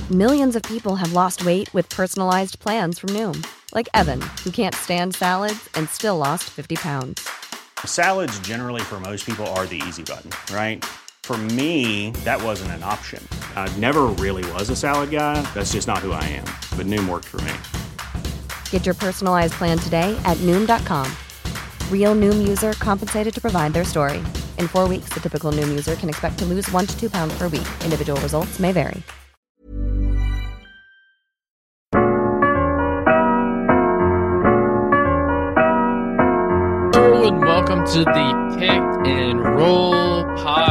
Millions of people have lost weight with personalized plans from Noom. Like Evan, who can't stand salads and still lost 50 pounds. Salads generally for most people are the easy button, right? For me, that wasn't an option. I never really was a salad guy. That's just not who I am. But Noom worked for me. Get your personalized plan today at Noom.com. Real Noom user compensated to provide their story. In 4 weeks, the typical Noom user can expect to lose 1 to 2 pounds per week. Individual results may vary. Hello and welcome to the Pick and Roll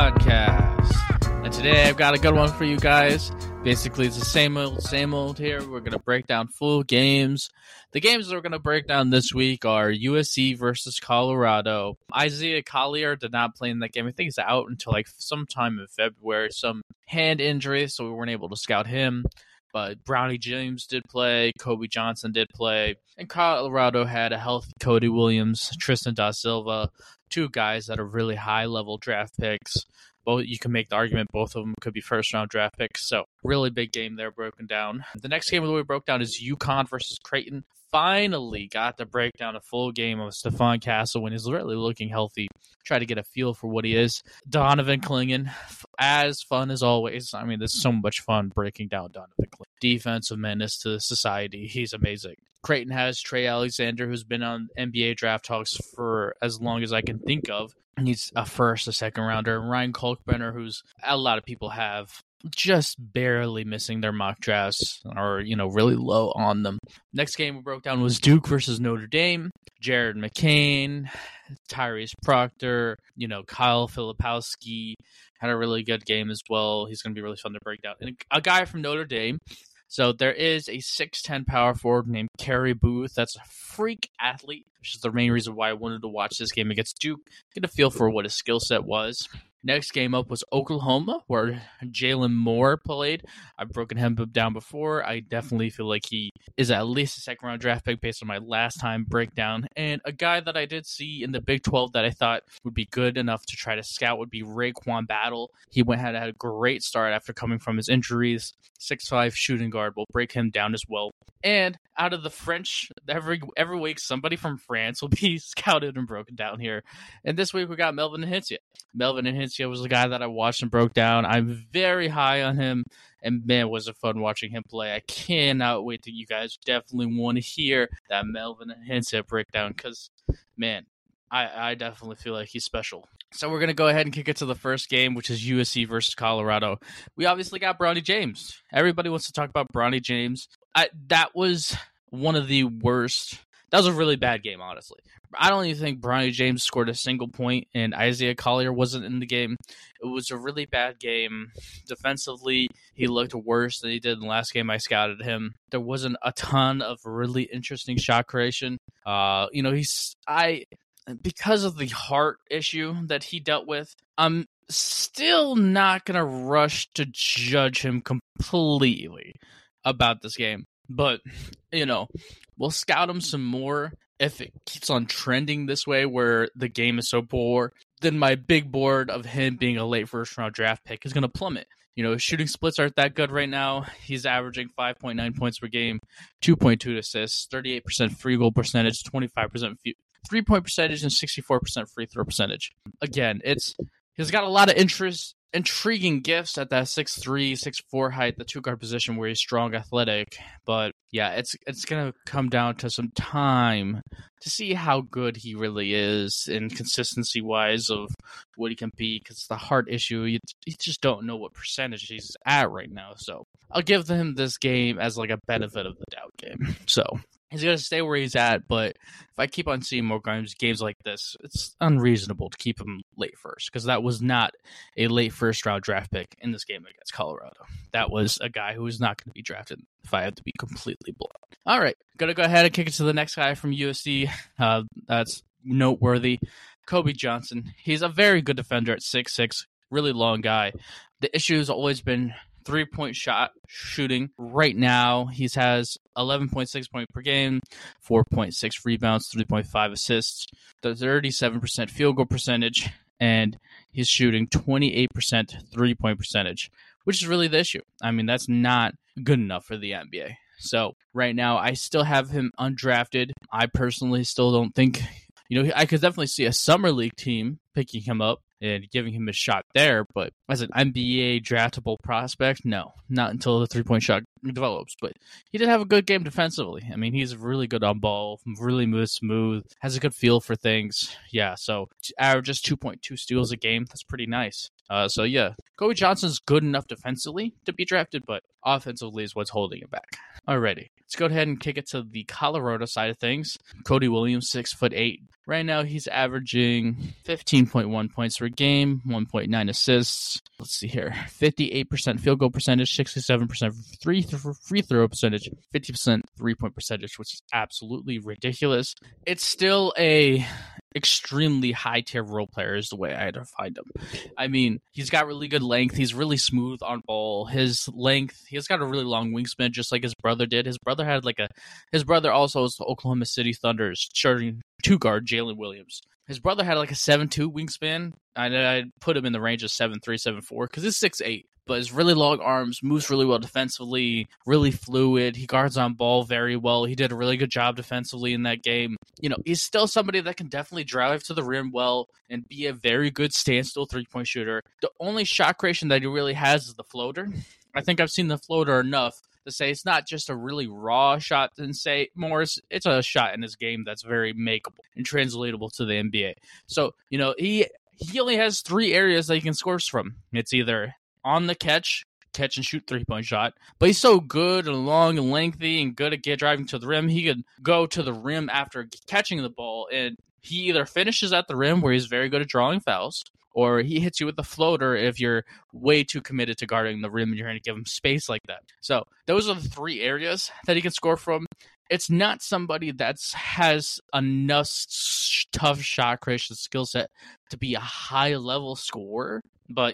podcast. And today I've got a good one for you guys. Basically, it's the same old here. We're going to break down full games. The games that we're going to break down this week are USC versus Colorado. Isaiah Collier did not play in that game. I think he's out until like sometime in February. Some hand injury, so we weren't able to scout him. But Bronny James did play, Kobe Johnson did play, and Colorado had a healthy Cody Williams, Tristan Da Silva, two guys that are really high-level draft picks. Both, you can make the argument both of them could be first-round draft picks, so really big game there broken down. The next game that we broke down is UConn versus Creighton. Finally got to break down a full game of Stephon Castle when he's really looking healthy. Try to get a feel for what he is. Donovan Clingan, as fun as always. I mean, there's so much fun breaking down Donovan Clingan. Defensive menace to society. He's amazing. Creighton has Trey Alexander, who's been on NBA draft talks for as long as I can think of. He's a first, a second rounder. Ryan Kalkbrenner, who's a lot of people have just barely missing their mock drafts or, really low on them. Next game we broke down was Duke versus Notre Dame. Jared McCain, Tyrese Proctor, Kyle Filipowski had a really good game as well. He's going to be really fun to break down. And a guy from Notre Dame. So there is a 6'10 power forward named Kerry Booth. That's a freak athlete, which is the main reason why I wanted to watch this game against Duke. Get a feel for what his skill set was. Next game up was Oklahoma, where Jalen Moore played. I've broken him down before. I definitely feel like he is at least a second-round draft pick based on my last time breakdown. And a guy that I did see in the Big 12 that I thought would be good enough to try to scout would be Raekwon Battle. He had a great start after coming from his injuries. 6'5" shooting guard will break him down as well. And out of the French, every week somebody from France will be scouted and broken down here. And this week we got Melvin Ahincie. Melvin Ahincie was the guy that I watched and broke down. I'm very high on him, and man, was it fun watching him play. I cannot wait till you guys definitely want to hear that Melvin Ahincie breakdown because, man, I definitely feel like he's special. So we're going to go ahead and kick it to the first game, which is USC versus Colorado. We obviously got Bronny James. Everybody wants to talk about Bronny James. That was one of the worst. That was a really bad game, honestly. I don't even think Bronny James scored a single point, and Isaiah Collier wasn't in the game. It was a really bad game. Defensively, he looked worse than he did in the last game I scouted him. There wasn't a ton of really interesting shot creation. Because of the heart issue that he dealt with, I'm still not going to rush to judge him completely about this game. But, we'll scout him some more. If it keeps on trending this way where the game is so poor, then my big board of him being a late first-round draft pick is going to plummet. His shooting splits aren't that good right now. He's averaging 5.9 points per game, 2.2 assists, 38% free goal percentage, 25% three-point percentage, and 64% free throw percentage. Again, he's got a lot of intriguing gifts at that 6'3", 6'4" height, the two-guard position where he's strong, athletic. But, yeah, it's going to come down to some time to see how good he really is in consistency-wise of what he can be, because the heart issue, you just don't know what percentage he's at right now. So I'll give him this game as like a benefit of the doubt game. So he's going to stay where he's at, but if I keep on seeing more games like this, it's unreasonable to keep him late first, because that was not a late first-round draft pick in this game against Colorado. That was a guy who was not going to be drafted, if I have to be completely blunt. All right, going to go ahead and kick it to the next guy from USC. That's noteworthy. Kobe Johnson. He's a very good defender at 6'6", really long guy. The issue has always been three-point shot shooting. Right now, he has 11.6 points per game, 4.6 rebounds, 3.5 assists, 37% field goal percentage, and he's shooting 28% three-point percentage, which is really the issue. I mean, that's not good enough for the NBA. So right now, I still have him undrafted. I personally still don't think, I could definitely see a summer league team picking him up and giving him a shot there. But as an NBA draftable prospect, no, not until the 3-point shot develops. But he did have a good game defensively. I mean, he's really good on ball, really smooth, has a good feel for things. Yeah, so averages 2.2 steals a game. That's pretty nice. So yeah, Kobe Johnson's good enough defensively to be drafted, but offensively is what's holding it back. Alrighty, let's go ahead and kick it to the Colorado side of things. Cody Williams, 6'8". Right now, he's averaging 15.1 points per game, 1.9 assists. Let's see here, 58% field goal percentage, 67% free throw percentage, 50% 3-point percentage, which is absolutely ridiculous. It's still a extremely high tier role player is the way I defined him. I mean, he's got really good length. He's really smooth on ball. His length, he's got a really long wingspan, just like his brother did. His brother also is the Oklahoma City Thunder's starting two guard, Jalen Williams. His brother had like a 7'2" wingspan. I'd put him in the range of 7'3", 7'4", because he's 6'8". But his really long arms, moves really well defensively, really fluid. He guards on ball very well. He did a really good job defensively in that game. He's still somebody that can definitely drive to the rim well and be a very good standstill 3-point shooter. The only shot creation that he really has is the floater. I think I've seen the floater enough to say it's not just a really raw shot and say more. It's a shot in his game that's very makeable and translatable to the NBA. So, he only has 3 areas that he can score from. It's either on the catch and shoot 3-point shot, but he's so good and long and lengthy and good at driving to the rim. He could go to the rim after catching the ball, and he either finishes at the rim where he's very good at drawing fouls, or he hits you with the floater if you're way too committed to guarding the rim and you're going to give him space like that. So those are the 3 areas that he can score from. It's not somebody that has enough tough shot creation skill set to be a high-level scorer, but,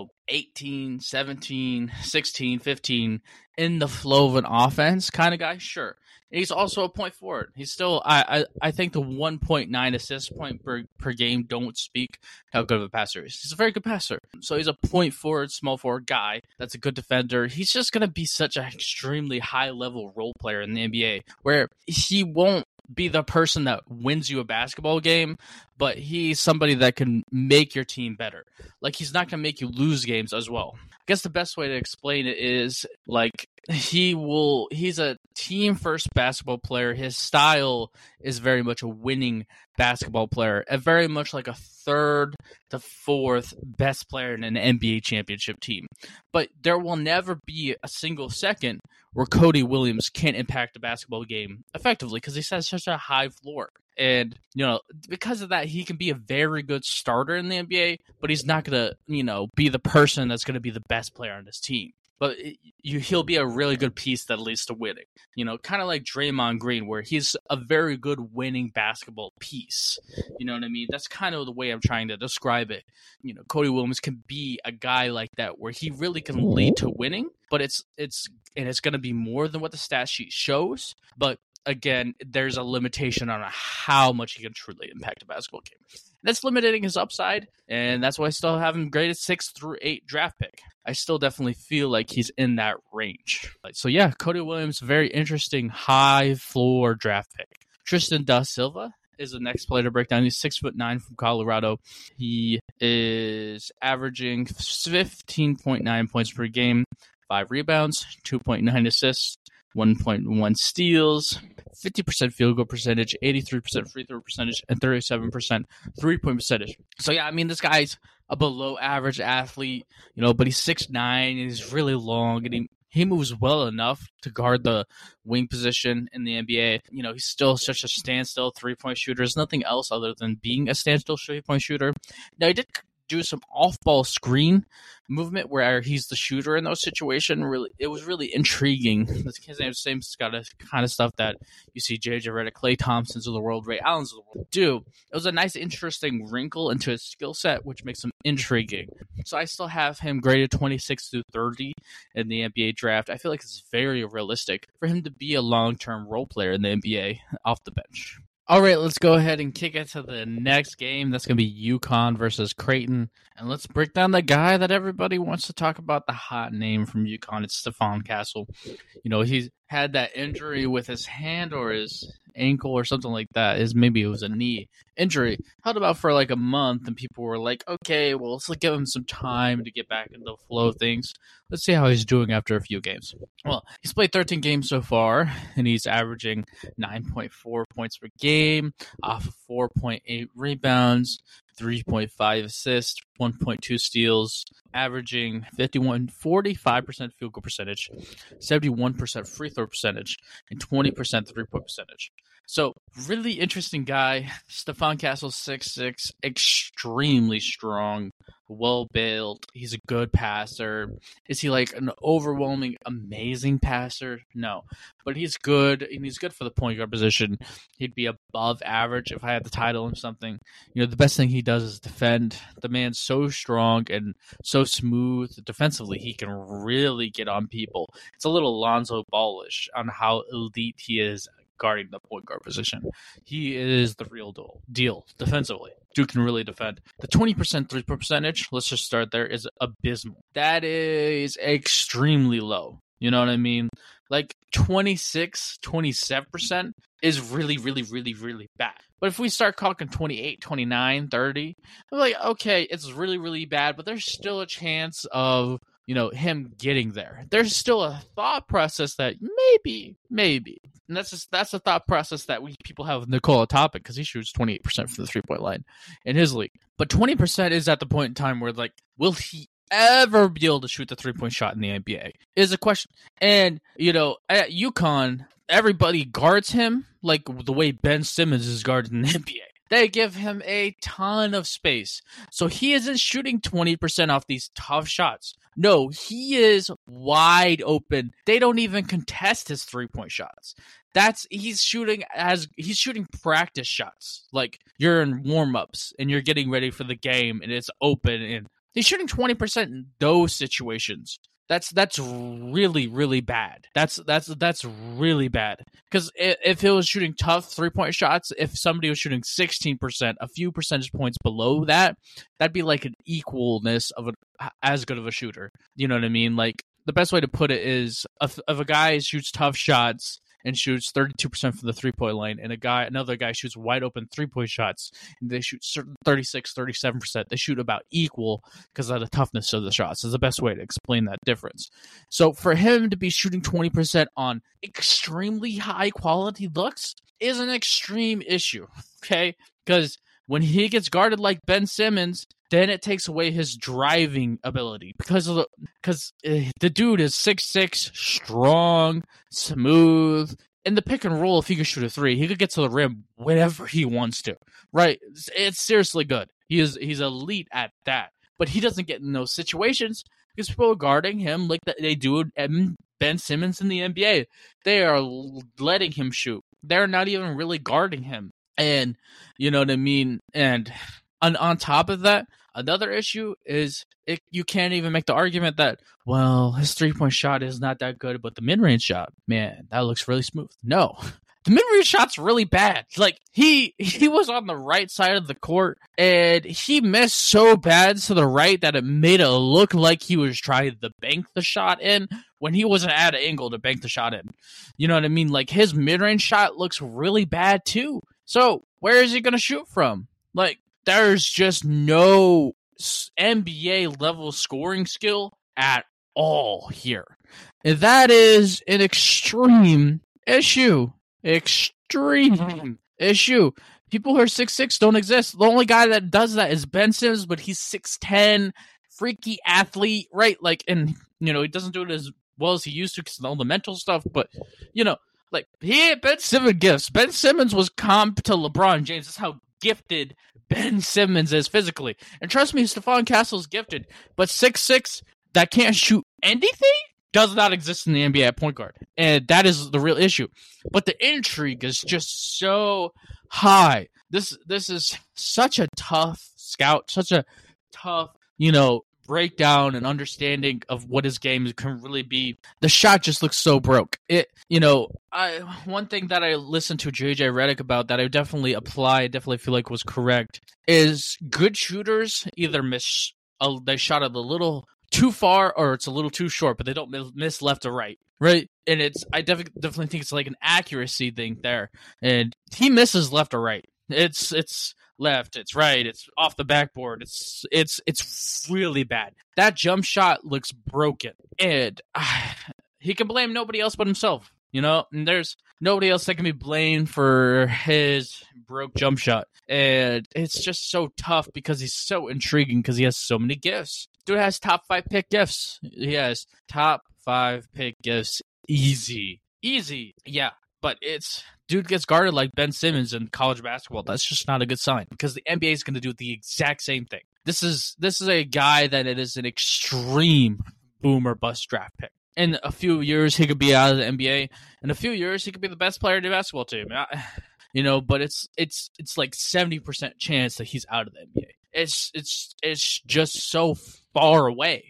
18, 17, 16, 15 in the flow of an offense kind of guy, sure. He's also a point forward. He's still, I think the 1.9 assist point per game don't speak how good of a passer he is. He's a very good passer. So he's a point forward, small forward guy that's a good defender. He's just going to be such an extremely high-level role player in the NBA where he won't be the person that wins you a basketball game, but he's somebody that can make your team better. Like, he's not going to make you lose games as well. I guess the best way to explain it is, like, he's a team first basketball player. His style is very much a winning basketball player, and very much like a 3rd to 4th best player in an NBA championship team. But there will never be a single second where Cody Williams can't impact a basketball game effectively because he has such a high floor. And, because of that, he can be a very good starter in the NBA, but he's not going to, be the person that's going to be the best player on his team. But he'll be a really good piece that leads to winning. Kind of like Draymond Green, where he's a very good winning basketball piece. You know what I mean? That's kind of the way I'm trying to describe it. Cody Williams can be a guy like that, where he really can lead to winning, but it's going to be more than what the stat sheet shows. But again, there's a limitation on how much he can truly impact a basketball game. That's limiting his upside, and that's why I still have him graded 6 through 8 draft pick. I still definitely feel like he's in that range. So yeah, Cody Williams, very interesting high floor draft pick. Tristan Da Silva is the next player to break down. He's 6'9" from Colorado. He is averaging 15.9 points per game, 5 rebounds, 2.9 assists, 1.1 steals, 50% field goal percentage, 83% free throw percentage, and 37% 3-point percentage. So yeah, I mean, this guy's a below average athlete, but he's 6'9", and he's really long, and he moves well enough to guard the wing position in the NBA. He's still such a standstill 3-point shooter. There's nothing else other than being a standstill 3-point shooter. Now, he did do some off-ball screen movement where he's the shooter in those situations. Really, it was really intriguing. The same kind of stuff that you see J.J. Redick, Klay Thompsons of the world, Ray Allens of the world do. It was a nice, interesting wrinkle into his skill set, which makes him intriguing. So I still have him graded 26 through 30 in the NBA draft. I feel like it's very realistic for him to be a long-term role player in the NBA off the bench. All right, let's go ahead and kick it to the next game. That's going to be UConn versus Creighton. And let's break down the guy that everybody wants to talk about, the hot name from UConn. It's Stephon Castle. You know, he's had that injury with his hand or his ankle or something like that. Maybe it was a knee injury. Held about for like a month, and people were like, okay, well, let's give him some time to get back into the flow of things. Let's see how he's doing after a few games. Well, he's played 13 games so far, and he's averaging 9.4 points per game, off of 4.8 rebounds, 3.5 assists, 1.2 steals, averaging 45% field goal percentage, 71% free throw percentage, and 20% three-point percentage. So, really interesting guy. Stephon Castle, 6'6", extremely strong, well-built. He's a good passer. Is he like an overwhelming, amazing passer? No. But he's good, and he's good for the point guard position. He'd be above average if I had the title or something. You know, the best thing he does is defend. The man's so strong and so smooth defensively. He can really get on people. It's a little Lonzo Ball-ish on how elite he is guarding the point guard position. He is the real deal defensively. Dude can really defend. The 20% three-point percentage, let's just start there, is abysmal. That is extremely low. You know what I mean? Like 26, 27% is really, really, really, really bad. But if we start talking 28, 29, 30, I'm like, okay, it's really, really bad, but there's still a chance of, you know, him getting there. There's still a thought process that maybe. And that's a thought process that people have with Nikola Topic, because he shoots 28% from the three-point line in his league. But 20% is at the point in time where, like, will he ever be able to shoot the three-point shot in the NBA is a question. And, you know, at UConn, everybody guards him like the way Ben Simmons is guarded in the NBA. They give him a ton of space. So he isn't shooting 20% off these tough shots. No, he is wide open. They don't even contest his three-point shots. He's shooting practice shots. Like you're in warm-ups and you're getting ready for the game and it's open, and he's shooting 20% in those situations. That's really, really bad. That's really bad. Because if it was shooting tough three-point shots, if somebody was shooting 16%, a few percentage points below that, that'd be like an equalness of as good of a shooter. You know what I mean? Like the best way to put it is if a guy shoots tough shots and shoots 32% from the three-point line, and another guy shoots wide open three-point shots, and they shoot 36, 37%. They shoot about equal because of the toughness of the shots. Is the best way to explain that difference. So for him to be shooting 20% on extremely high-quality looks is an extreme issue, okay? Because when he gets guarded like Ben Simmons, then it takes away his driving ability because the dude is 6'6", strong, smooth. In the pick and roll, if he could shoot a three, he could get to the rim whenever he wants to. Right? It's seriously good. He's elite at that. But he doesn't get in those situations because people are guarding him like they do Ben Simmons in the NBA. They are letting him shoot. They're not even really guarding him. And you know what I mean? And on top of that, another issue is you can't even make the argument that, well, his three-point shot is not that good, but the mid-range shot, man, that looks really smooth. No, the mid-range shot's really bad. Like, he was on the right side of the court, and he missed so bad to the right that it made it look like he was trying to bank the shot in when he wasn't at an angle to bank the shot in. You know what I mean? Like, his mid-range shot looks really bad, too. So, where is he going to shoot from? Like, there's just no NBA level scoring skill at all here. And that is an extreme issue. Extreme issue. People who are 6'6" don't exist. The only guy that does that is Ben Simmons, but he's 6'10", freaky athlete, right? Like, and, you know, he doesn't do it as well as he used to because of all the mental stuff, but, you know, like, he had Ben Simmons gifts. Ben Simmons was comp to LeBron James. That's how gifted Ben Simmons is physically. And trust me, Stephon Castle's gifted. But 6'6" that can't shoot anything does not exist in the NBA at point guard. And that is the real issue. But the intrigue is just so high. This is such a tough scout, such a tough, you know, breakdown and understanding of what his game can really be, the shot just looks so broke. One thing that I listened to JJ Redick about that I definitely feel like was correct, is good shooters either they shot it a little too far or it's a little too short, but they don't miss left or right. Right, and I definitely think it's like an accuracy thing there, and he misses left or right. It's left, it's right, it's off the backboard. It's really bad. That jump shot looks broken, and he can blame nobody else but himself. And there's nobody else that can be blamed for his broke jump shot, and it's just so tough because he's so intriguing because he has so many gifts. Dude has top 5 pick gifts. He has top 5 pick gifts. Easy. Yeah, but dude gets guarded like Ben Simmons in college basketball. That's just not a good sign because the NBA is going to do the exact same thing. This is a guy that it is an extreme boom or bust draft pick. In a few years, he could be out of the NBA. In a few years, he could be the best player in the basketball team. But it's like 70% chance that he's out of the NBA. It's just so far away.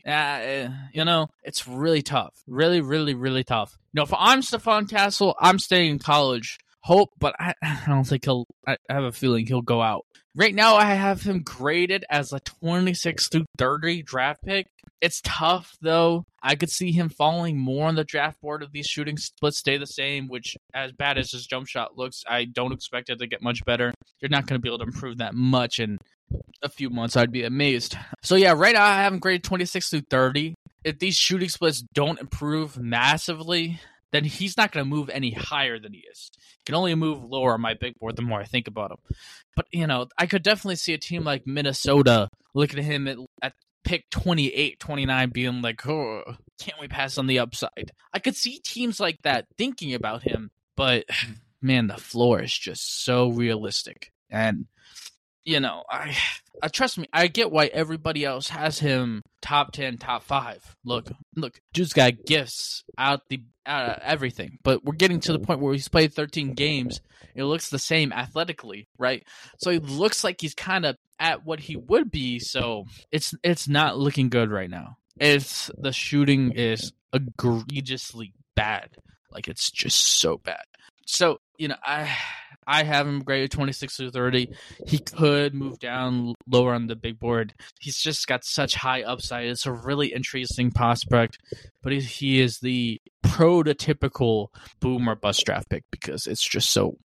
It's really tough. Really, really, really tough. If I'm Stephon Castle, I'm staying in college. But I don't think I have a feeling he'll go out. Right now, I have him graded as a 26 through 30 draft pick. It's tough, though. I could see him falling more on the draft board if these shooting splits stay the same, which, as bad as his jump shot looks, I don't expect it to get much better. You're not going to be able to improve that much in a few months. I'd be amazed. So, yeah, right now I have him graded 26 through 30. If these shooting splits don't improve massively, then he's not going to move any higher than he is. He can only move lower on my big board the more I think about him. But, I could definitely see a team like Minnesota looking at him at pick 28, 29 being like, oh, can't we pass on the upside? I could see teams like that thinking about him, but, man, the floor is just so realistic. And, I trust me, I get why everybody else has him top 10, top 5. Look, dude's got gifts out of everything. But we're getting to the point where he's played 13 games. It looks the same athletically, right? So he looks like he's kind of at what he would be. So it's not looking good right now. The shooting is egregiously bad. Like, it's just so bad. So, I have him graded 26 through 30. He could move down lower on the big board. He's just got such high upside. It's a really interesting prospect, but he is the prototypical boom or bust draft pick because it's just so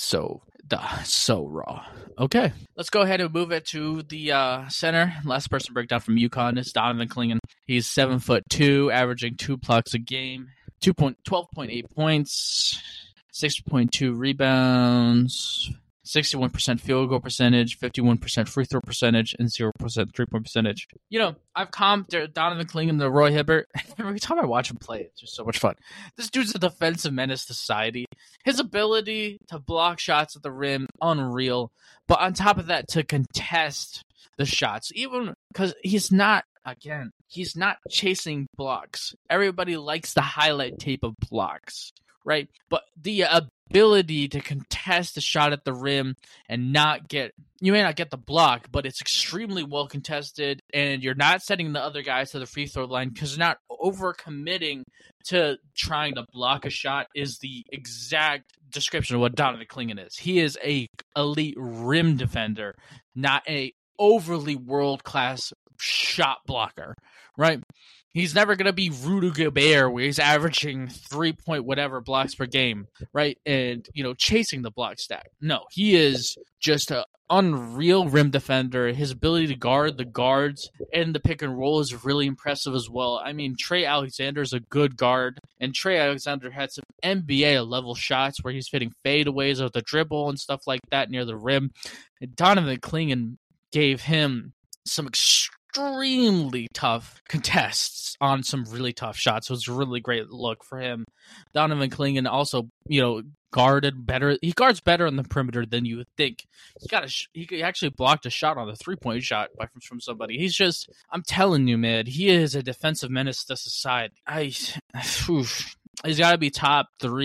raw. Okay, let's go ahead and move it to the center. Last person to break down from UConn is Donovan Clingan. He's 7'2", averaging 2 blocks a game, 12.8 points, 6.2 rebounds, 61% field goal percentage, 51% free throw percentage, and 0% 3-point percentage. I've comped Donovan Clingan to Roy Hibbert. Every time I watch him play, it's just so much fun. This dude's a defensive menace to society. His ability to block shots at the rim, unreal. But on top of that, to contest the shots, even because he's not chasing blocks. Everybody likes the highlight tape of blocks. Right, but the ability to contest a shot at the rim and you may not get the block, but it's extremely well contested, and you're not setting the other guys to the free throw line because you're not overcommitting to trying to block a shot is the exact description of what Donovan Clingan is. He is a elite rim defender, not a overly world-class shot blocker, right? He's never going to be Rudy Gobert where he's averaging 3-point whatever blocks per game, right? And, chasing the block stack. No, he is just an unreal rim defender. His ability to guard the guards and the pick and roll is really impressive as well. I mean, Trey Alexander is a good guard, and Trey Alexander had some NBA-level shots where he's hitting fadeaways with the dribble and stuff like that near the rim. And Donovan Clingan gave him some extremely tough contests on some really tough shots. So it was a really great look for him. Donovan Clingan also, guarded better. He guards better on the perimeter than you would think. He actually blocked a shot on the 3-point shot from somebody. I'm telling you, man, he is a defensive menace to society. He's got to be top 3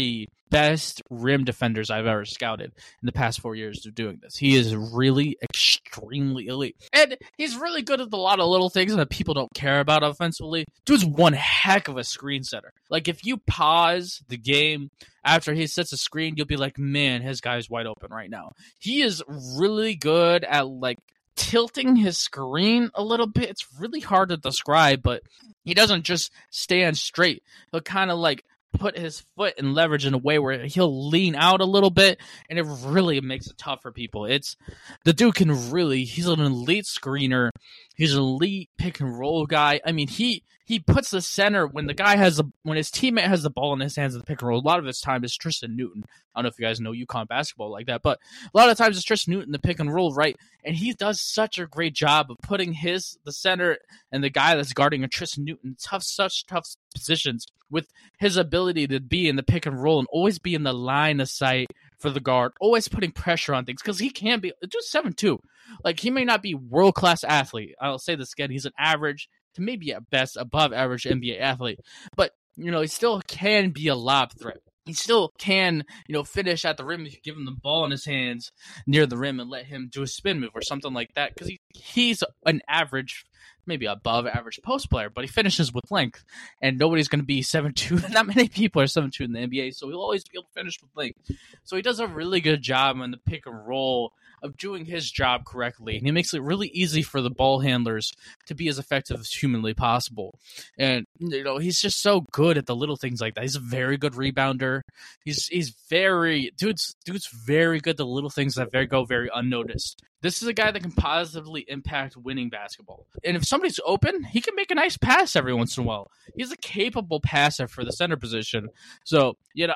best rim defenders I've ever scouted in the past 4 years of doing this. He is really extremely elite. And he's really good at a lot of little things that people don't care about offensively. Dude's one heck of a screen setter. Like, if you pause the game after he sets a screen, you'll be like, man, his guy's wide open right now. He is really good at, like, tilting his screen a little bit. It's really hard to describe, but he doesn't just stand straight. He'll kind of, like, put his foot and leverage in a way where he'll lean out a little bit, and it really makes it tough for people. The dude can really, he's an elite screener. He's an elite pick and roll guy. I mean, he puts the center when his teammate has the ball in his hands in the pick and roll. A lot of his time is Tristan Newton. I don't know if you guys know UConn basketball like that, but a lot of times it's Tristan Newton, the pick and roll, right? And he does such a great job of putting the center and the guy that's guarding a Tristan Newton such tough positions with his ability to be in the pick and roll and always be in the line of sight for the guard, always putting pressure on things, because he can be just 7'2". Like, he may not be world-class athlete. I'll say this again. He's an average to maybe at best above average NBA athlete, but he still can be a lob threat. He still can, finish at the rim if you give him the ball in his hands near the rim and let him do a spin move or something like that, because he's an average, maybe above average post player, but he finishes with length, and nobody's going to be 7'2". Not many people are 7'2" in the NBA, so he'll always be able to finish with length. So he does a really good job on the pick and roll of doing his job correctly, and he makes it really easy for the ball handlers to be as effective as humanly possible. And he's just so good at the little things like that. He's a very good rebounder. Dude's very good at the little things that go very unnoticed. This is a guy that can positively impact winning basketball. And if somebody's open, he can make a nice pass every once in a while. He's a capable passer for the center position. So,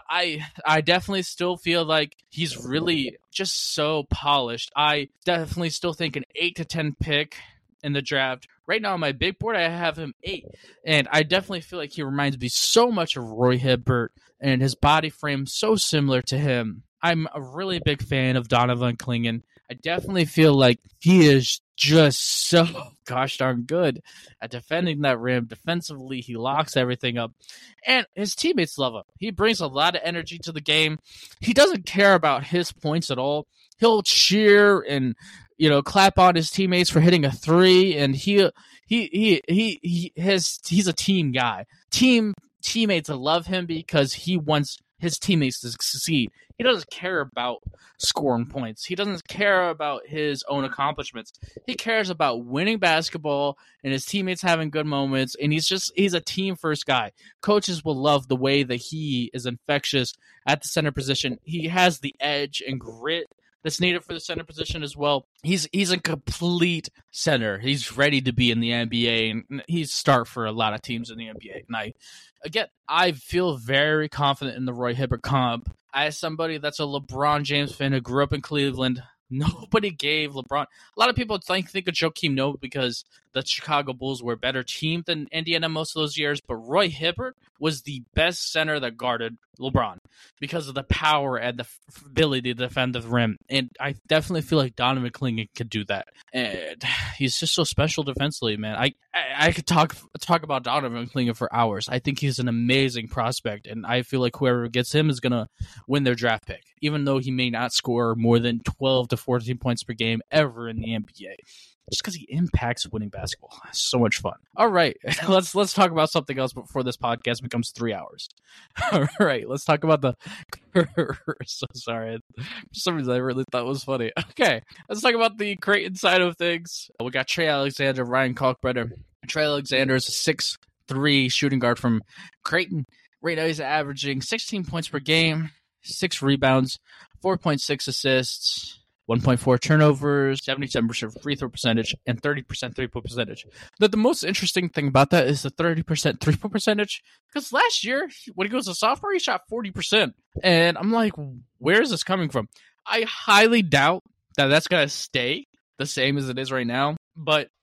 I definitely still feel like he's really just so polished. I definitely still think an 8 to 10 pick in the draft. Right now on my big board, I have him 8. And I definitely feel like he reminds me so much of Roy Hibbert, and his body frame so similar to him. I'm a really big fan of Donovan Clingan. I definitely feel like he is just so gosh darn good at defending that rim. Defensively, he locks everything up. And his teammates love him. He brings a lot of energy to the game. He doesn't care about his points at all. He'll cheer and clap on his teammates for hitting a 3, and he's a team guy. Teammates love him because he wants his teammates to succeed. He doesn't care about scoring points. He doesn't care about his own accomplishments. He cares about winning basketball and his teammates having good moments, and he's a team-first guy. Coaches will love the way that he is infectious at the center position. He has the edge and grit that's needed for the center position as well. He's a complete center. He's ready to be in the NBA, and he's start for a lot of teams in the NBA. And I feel very confident in the Roy Hibbert comp. As somebody that's a LeBron James fan who grew up in Cleveland, nobody gave LeBron. A lot of people think of Joakim Noah because the Chicago Bulls were a better team than Indiana most of those years, but Roy Hibbert was the best center that guarded LeBron because of the power and the ability to defend the rim. And I definitely feel like Donovan Clingan could do that. And he's just so special defensively, man. I could talk about Donovan Clingan for hours. I think he's an amazing prospect, and I feel like whoever gets him is going to win their draft pick, even though he may not score more than 12 to 14 points per game ever in the NBA. Just because he impacts winning basketball. It's so much fun. All right, let's talk about something else before this podcast becomes 3 hours. All right, let's talk about the... So sorry. For some reason, I really thought it was funny. Okay, let's talk about the Creighton side of things. We got Trey Alexander, Ryan Kalkbrenner. Trey Alexander is a 6'3" shooting guard from Creighton. Right now, he's averaging 16 points per game, 6 rebounds, 4.6 assists, 1.4 turnovers, 77% free throw percentage, and 30% three-point percentage. The most interesting thing about that is the 30% three-point percentage, because last year, when he goes to sophomore, he shot 40%. And I'm like, where is this coming from? I highly doubt that that's going to stay the same as it is right now, but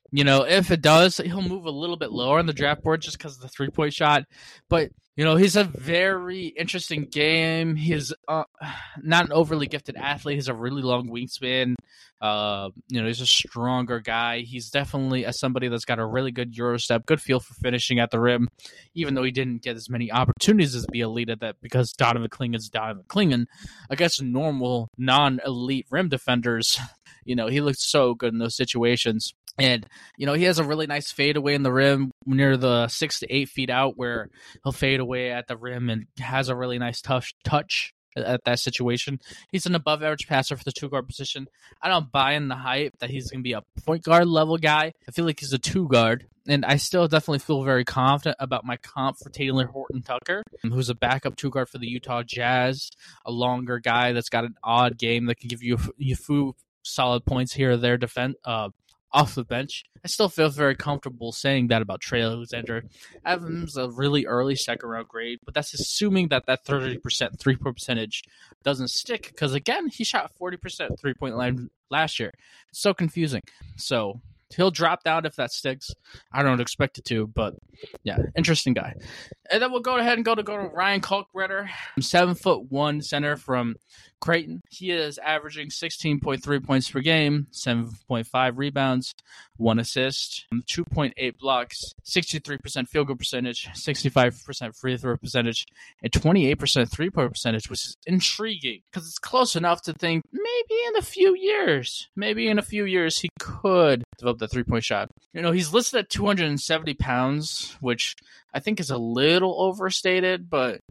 if it does, he'll move a little bit lower on the draft board just because of the 3-point shot. But, he's a very interesting game. He's not an overly gifted athlete. He's a really long wingspan. He's a stronger guy. He's definitely somebody that's got a really good Euro step, good feel for finishing at the rim, even though he didn't get as many opportunities as the elite at that because Donovan Clingan's Donovan Clingan. Against normal, non-elite rim defenders, he looked so good in those situations. And, he has a really nice fadeaway in the rim near the 6 to 8 feet out where he'll fade away at the rim and has a really nice tough touch at that situation. He's an above average passer for the 2-guard position. I don't buy in the hype that he's going to be a point guard level guy. I feel like he's a 2-guard. And I still definitely feel very confident about my comp for Taylor Horton Tucker, who's a backup 2-guard for the Utah Jazz, a longer guy that's got an odd game that can give you a few solid points here or there off the bench. I still feel very comfortable saying that about Trey Alexander. Evans a really early second-round grade, but that's assuming that 30% three-point percentage doesn't stick because, again, he shot 40% three-point line last year. It's so confusing. So he'll drop down if that sticks. I don't expect it to, but yeah, interesting guy. And then we'll go ahead and go to Ryan Kalkbrenner, 7'1" center from Creighton. He is averaging 16.3 points per game, 7.5 rebounds, 1 assist, 2.8 blocks, 63% field goal percentage, 65% free throw percentage, and 28% three-point percentage, which is intriguing because it's close enough to think maybe in a few years he could develop the three-point shot. He's listed at 270 pounds, which I think is a little overstated, but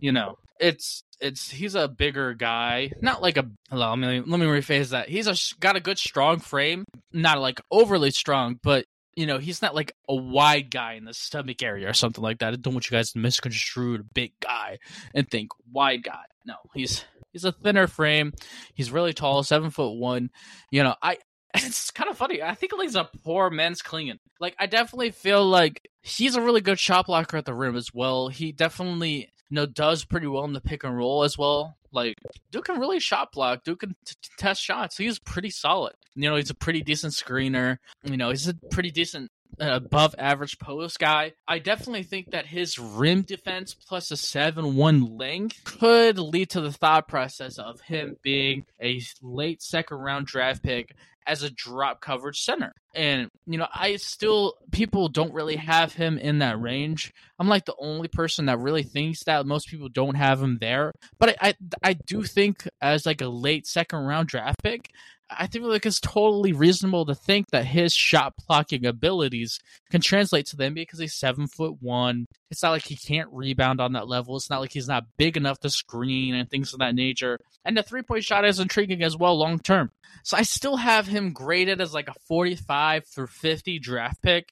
he's a bigger guy. Not like let me rephrase that. He's got a good strong frame, not like overly strong, but he's not like a wide guy in the stomach area or something like that. I don't want you guys to misconstrue a big guy and think wide guy. No, he's a thinner frame. He's really tall, 7'1". It's kind of funny. I think he's a poor man's Clingan. Like, I definitely feel like he's a really good shot blocker at the rim as well. He definitely, does pretty well in the pick and roll as well. Like, Duke can really shot block. Duke can test shots. He's pretty solid. He's a pretty decent screener. He's a pretty decent above average post guy. I definitely think that his rim defense plus a 7'1" length could lead to the thought process of him being a late second round draft pick as a drop coverage center. And, people don't really have him in that range. I'm like the only person that really thinks that. Most people don't have him there. But I do think as like a late second round draft pick, I think like it's totally reasonable to think that his shot blocking abilities can translate to the NBA because he's 7'1". It's not like he can't rebound on that level. It's not like he's not big enough to screen and things of that nature. And the 3-point shot is intriguing as well long term. So I still have him graded as like a 45 through 50 draft pick.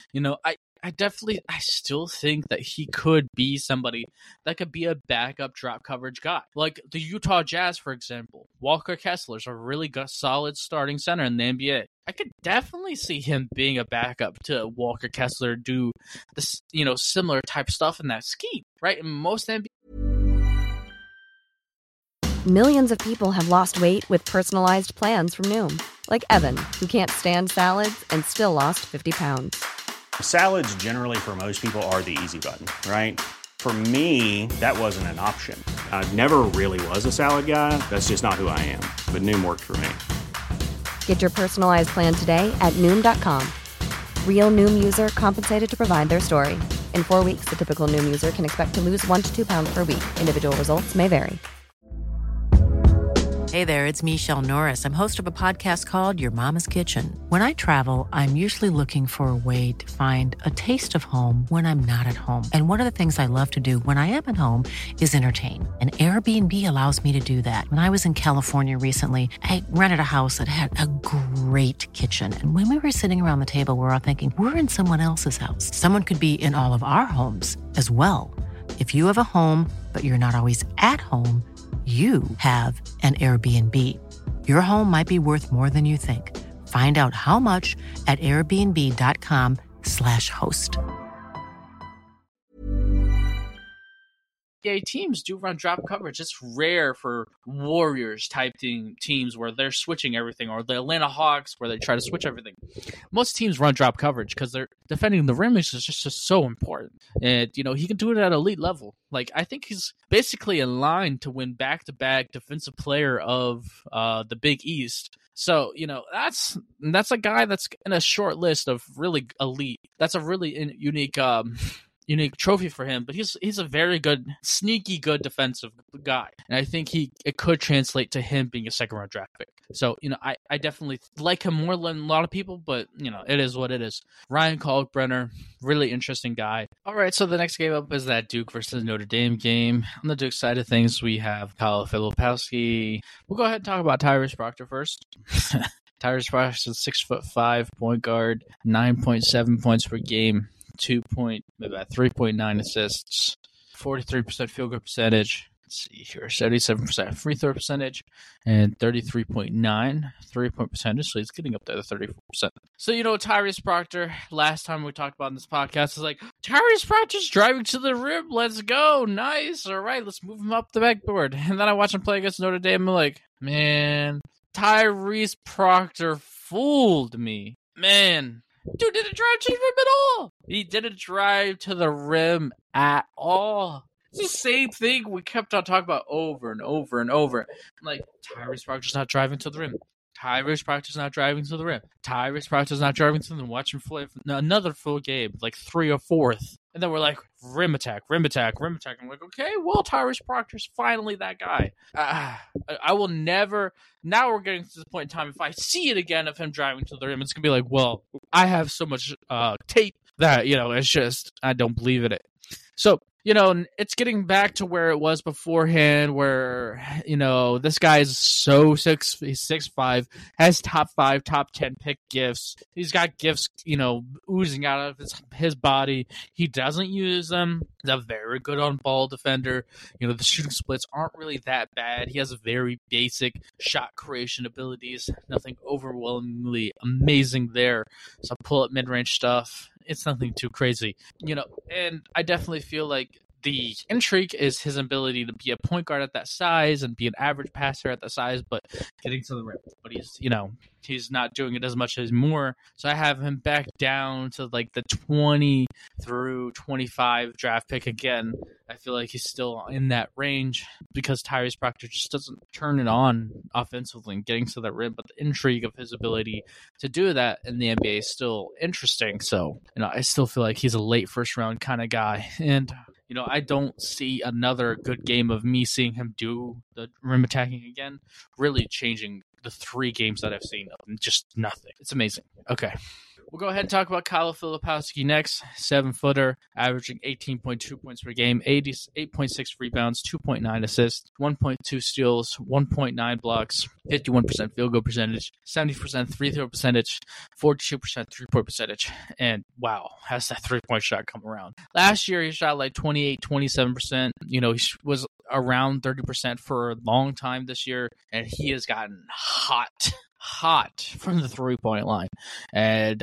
I still think that he could be somebody that could be a backup drop coverage guy. Like the Utah Jazz, for example. Walker Kessler's a really good, solid starting center in the NBA. I could definitely see him being a backup to Walker Kessler, do this, similar type stuff in that scheme, right? And most NBA. Millions of people have lost weight with personalized plans from Noom. Like Evan, who can't stand salads and still lost 50 pounds. Salads generally for most people are the easy button, right? For me, that wasn't an option. I never really was a salad guy. That's just not who I am. But Noom worked for me. Get your personalized plan today at Noom.com. Real Noom user compensated to provide their story. In 4 weeks, the typical Noom user can expect to lose 1 to 2 pounds per week. Individual results may vary. Hey there, it's Michelle Norris. I'm host of a podcast called Your Mama's Kitchen. When I travel, I'm usually looking for a way to find a taste of home when I'm not at home. And one of the things I love to do when I am at home is entertain. And Airbnb allows me to do that. When I was in California recently, I rented a house that had a great kitchen. And when we were sitting around the table, we were all thinking, we're in someone else's house. Someone could be in all of our homes as well. If you have a home, but you're not always at home, you have an Airbnb. Your home might be worth more than you think. Find out how much at airbnb.com/host. NBA teams do run drop coverage. It's rare for Warriors type teams where they're switching everything, or the Atlanta Hawks where they try to switch everything. Most teams run drop coverage because they're defending the rim is just so important. And, he can do it at elite level. Like, I think he's basically in line to win back-to-back defensive player of the Big East. So, that's a guy that's in a short list of really elite. That's a really unique trophy for him, but he's a very good, sneaky good defensive guy, and I think it could translate to him being a second-round draft pick. So, I definitely like him more than a lot of people, but, it is what it is. Ryan Kalkbrenner, really interesting guy. All right, so the next game up is that Duke versus Notre Dame game. On the Duke side of things, we have Kyle Filipowski. We'll go ahead and talk about Tyrese Proctor first. Tyrese Proctor is 6'5" point guard, 9.7 points per game. 3.9 assists, 43% field goal percentage. Let's see here, 77% free throw percentage, and 33.9 3-point percentage. So he's getting up there to 34%. So, Tyrese Proctor, last time we talked about in this podcast, is like, Tyrese Proctor's driving to the rim. Let's go. Nice. All right, let's move him up the backboard. And then I watch him play against Notre Dame. I'm like, man, Tyrese Proctor fooled me. Man. Dude didn't drive to the rim at all. He didn't drive to the rim at all. It's the same thing we kept on talking about over and over and over. Like, Tyrese Proctor's not driving to the rim. Tyrese Proctor's not driving to the rim. Tyrese Proctor's not driving to the rim. Watch him play another full game, like 3 or 4th. And then we're like, rim attack, rim attack, rim attack. I'm like, okay, well, Tyrese Proctor's finally that guy. I will never, now we're getting to the point in time, if I see it again of him driving to the rim, it's going to be like, well, I have so much tape that, it's just, I don't believe in it. So, it's getting back to where it was beforehand, where, this guy is so he's 6'5", has top 5, top 10 pick gifts. He's got gifts, oozing out of his body. He doesn't use them. He's a very good on-ball defender. The shooting splits aren't really that bad. He has very basic shot creation abilities. Nothing overwhelmingly amazing there. Some pull-up mid-range stuff. It's nothing too crazy, and I definitely feel like the intrigue is his ability to be a point guard at that size and be an average passer at that size, but getting to the rim. But he's not doing it as much as more. So I have him back down to like the 20 through 25 draft pick again. I feel like he's still in that range because Tyrese Proctor just doesn't turn it on offensively and getting to the rim. But the intrigue of his ability to do that in the NBA is still interesting. So, I still feel like he's a late first round kind of guy. And I don't see another good game of me seeing him do the rim attacking again, really changing the 3 games that I've seen of him. Just nothing. It's amazing. Okay. We'll go ahead and talk about Kyle Filipowski next. 7-footer, averaging 18.2 points per game, 8.6 rebounds, 2.9 assists, 1.2 steals, 1.9 blocks, 51% field goal percentage, 70% free throw percentage, 42% 3-point percentage. And wow, has that 3-point shot come around. Last year, he shot like 28, 27%. He was around 30% for a long time this year, and he has gotten hot from the 3-point line. And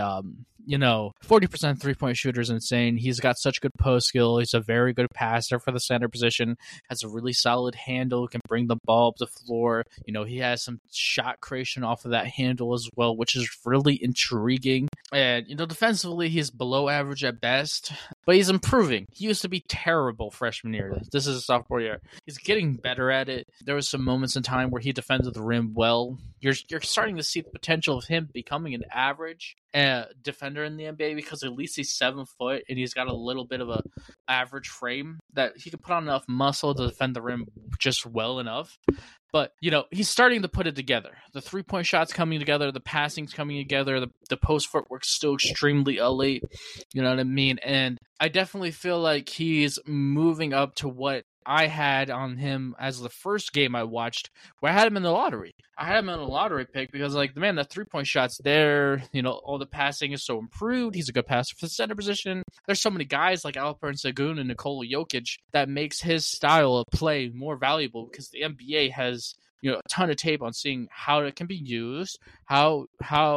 40% 3-point shooter is insane. He's got such good post skill. He's a very good passer for the center position, has a really solid handle, can bring the ball up the floor. He has some shot creation off of that handle as well, which is really intriguing. And, defensively, he's below average at best, but he's improving. He used to be terrible freshman year. This is his sophomore year. He's getting better at it. There was some moments in time where he defended the rim well. You're starting to see the potential of him becoming an average defender in the NBA because at least he's 7 foot and he's got a little bit of a average frame that he can put on enough muscle to defend the rim just well enough. But, he's starting to put it together. The 3-point shot's coming together. The passing's coming together. The post footwork's still extremely elite. You know what I mean? And I definitely feel like he's moving up to what I had on him as the first game I watched, where I had him in the lottery. I had him in a lottery pick because, the 3-point shot's there. All the passing is so improved. He's a good passer for the center position. There's so many guys like Alperen Sengun and Nikola Jokic that makes his style of play more valuable because the NBA has a ton of tape on seeing how it can be used, how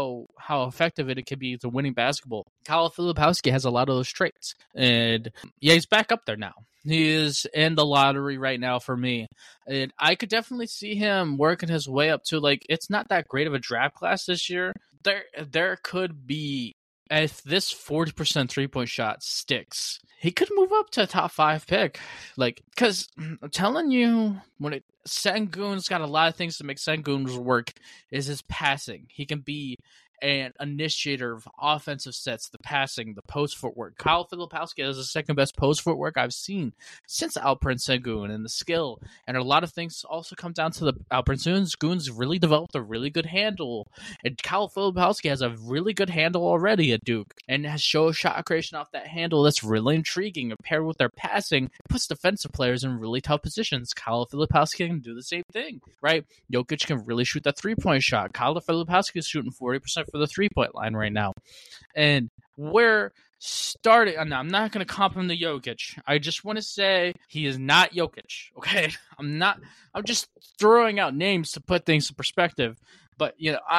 effective it can be to winning basketball. Kyle Filipowski has a lot of those traits, and he's back up there now. He is in the lottery right now for me. And I could definitely see him working his way up to, like, it's not that great of a draft class this year. There could be, if this 40% three-point shot sticks, he could move up to a top 5 pick. Like, because I'm telling you, Sengun's got a lot of things to make Sengun's work, is his passing. He can be an initiator of offensive sets, the passing, the post footwork. Kyle Filipowski has the second best post footwork I've seen since Alperen Sengun, and the skill. And a lot of things also come down to the Alperen Sengun's really developed a really good handle. And Kyle Filipowski has a really good handle already at Duke and has shown shot creation off that handle that's really intriguing. And paired with their passing, it puts defensive players in really tough positions. Kyle Filipowski can do the same thing, right? Jokic can really shoot that 3-point shot. Kyle Filipowski is shooting 40% for the 3-point line right now. And we're starting, I'm not going to comp him to Jokic. I just want to say he is not Jokic, okay? I'm just throwing out names to put things in perspective. But,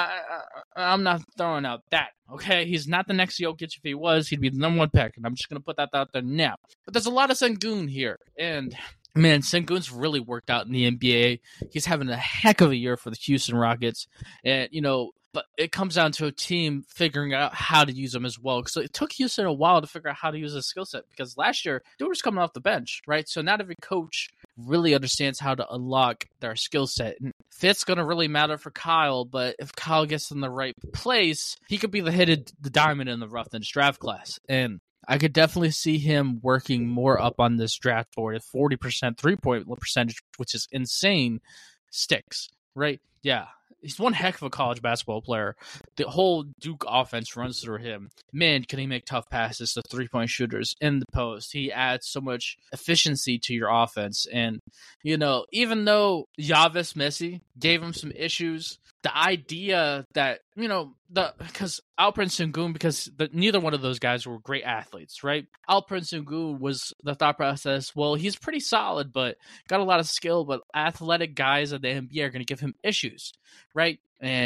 I'm not throwing out that, okay? He's not the next Jokic. If he was, he'd be the number 1 pick. And I'm just going to put that out there now. But there's a lot of Sengun here. And, man, Sengun's really worked out in the NBA. He's having a heck of a year for the Houston Rockets. And, but it comes down to a team figuring out how to use him as well. Because it took Houston a while to figure out how to use his skill set. Because last year, they were just coming off the bench, right? So not every coach really understands how to unlock their skill set. And fit's going to really matter for Kyle, but if Kyle gets in the right place, he could be the diamond in the rough in this draft class. And I could definitely see him working more up on this draft board at 40% 3-point percentage, which is insane, sticks, right? Yeah. He's one heck of a college basketball player. The whole Duke offense runs through him. Man, can he make tough passes to 3-point shooters in the post. He adds so much efficiency to your offense. And, even though Yavis Messi gave him some issues, the idea that, because Alperen Sengun, neither one of those guys were great athletes, right? Alperen Sengun was the thought process, well, he's pretty solid, but got a lot of skill, but athletic guys at the NBA are going to give him issues, right?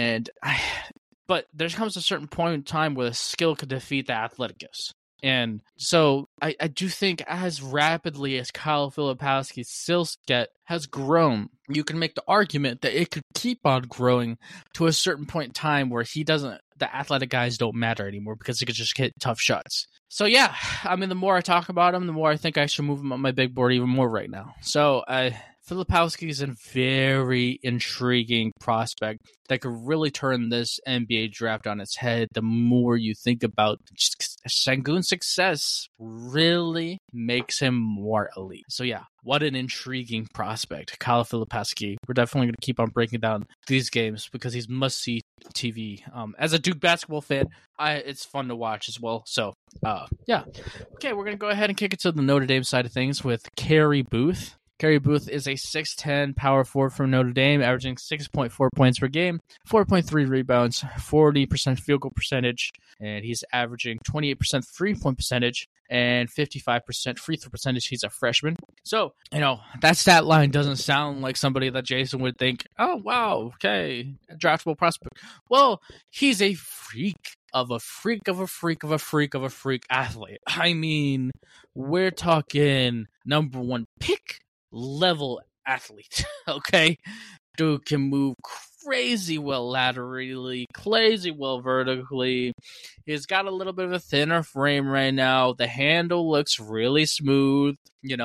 But there comes a certain point in time where the skill could defeat the athleticness. And so I do think as rapidly as Kyle Filipowski's skill set has grown, you can make the argument that it could keep on growing to a certain point in time where the athletic guys don't matter anymore because he could just hit tough shots. So yeah, the more I talk about him, the more I think I should move him on my big board even more right now. So Filipowski is a very intriguing prospect that could really turn this NBA draft on its head. The more you think about Sengun's success, really makes him more elite. So yeah, what an intriguing prospect, Kyle Filipowski. We're definitely going to keep on breaking down these games because he's must-see TV. As a Duke basketball fan, it's fun to watch as well. So yeah. Okay, we're going to go ahead and kick it to the Notre Dame side of things with Kerry Booth. Kerry Booth is a 6'10" power forward from Notre Dame, averaging 6.4 points per game, 4.3 rebounds, 40% field goal percentage, and he's averaging 28% 3-point percentage and 55% free throw percentage. He's a freshman. So, that stat line doesn't sound like somebody that Jason would think, oh, wow, okay, draftable prospect. Well, he's a freak of a freak of a freak of a freak of a freak athlete. We're talking number 1 pick level athlete, okay? Dude can move crazy well laterally, crazy well vertically. He's got a little bit of a thinner frame right now. The handle looks really smooth.